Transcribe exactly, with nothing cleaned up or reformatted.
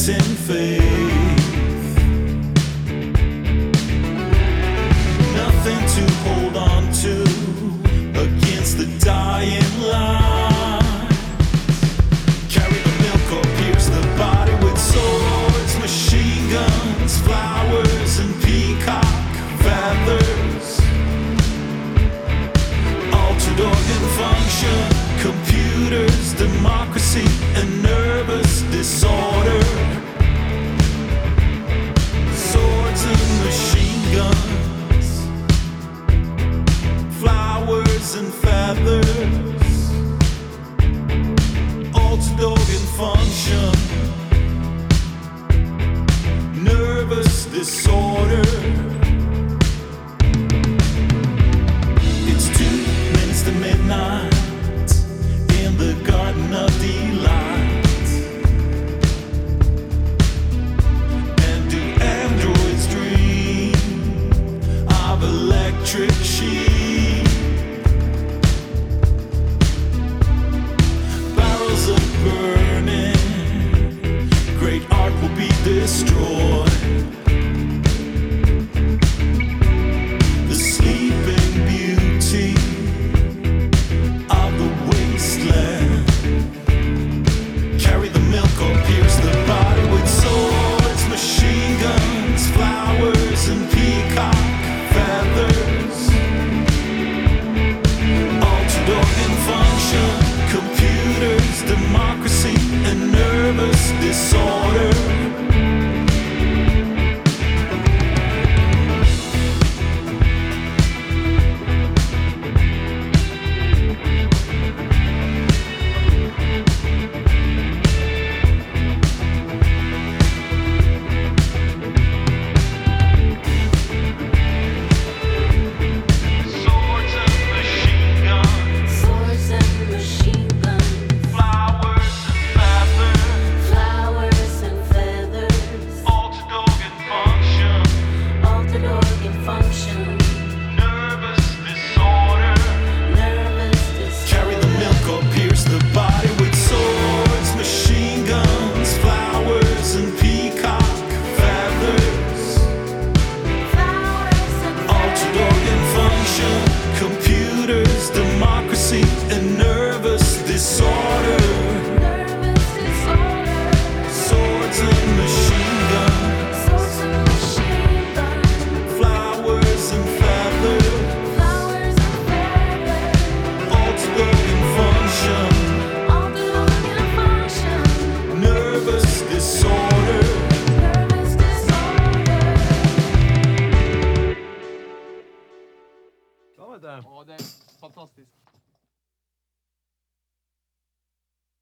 in faith. Nothing to hold on to against the dying light. Carry the milk or pierce the body with swords, machine guns, flowers, and peacock feathers. Altered organ function, computers, democracy, and nervous disorder. Swords and machine guns, flowers and feathers. Altered organ function, nervous disorder. It's two minutes to midnight in the Garden of Delight. And do androids dream of electric sheep? Barrels of burning, great art will be destroyed. The sleeping beauty of the wasteland. Carry the milk or pierce the body with swords, machine guns, flowers, and peacock feathers. Altered organ function, computers, democracy, and nervous disorder. Swords and machine guns, Swords and machine guns, flowers and feathers. flowers and feathers, Altered organ function, altered organ function, nervous disorder. nervous disorder. Carry the milk or pierce the body with swords, machine guns, flowers, and peacock feathers. Flowers and Altered organ function, computers, democracy, and nervous disorder. nervous disorder. Swords and machine